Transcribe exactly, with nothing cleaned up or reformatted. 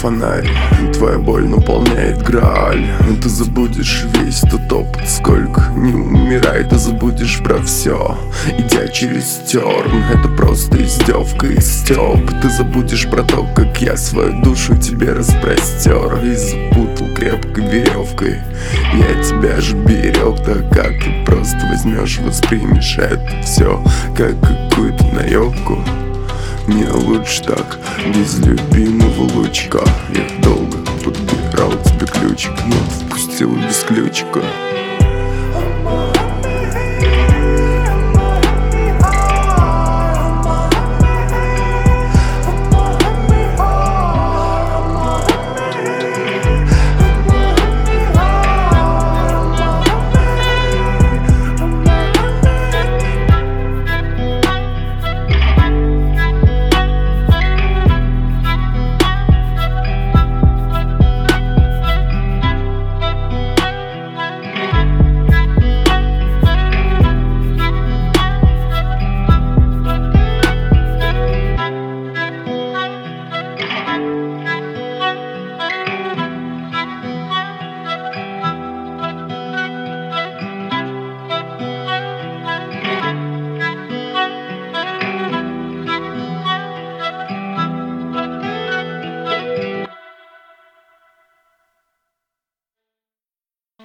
фонарь, твоя боль наполняет Грааль. Ты забудешь весь тот опыт, сколько не умирай. Ты забудешь про все, идя через терн. Это просто издевка и стёб. Ты забудешь про то, как я свою душу тебе распростер и запутал крепкой веревкой. Я тебя же берег, так как ты просто возьмешь и воспримешь это все как какую-то наебку. Мне лучше так, без любимого лучика. Я долго подбирал тебе ключик, но впустил без ключика.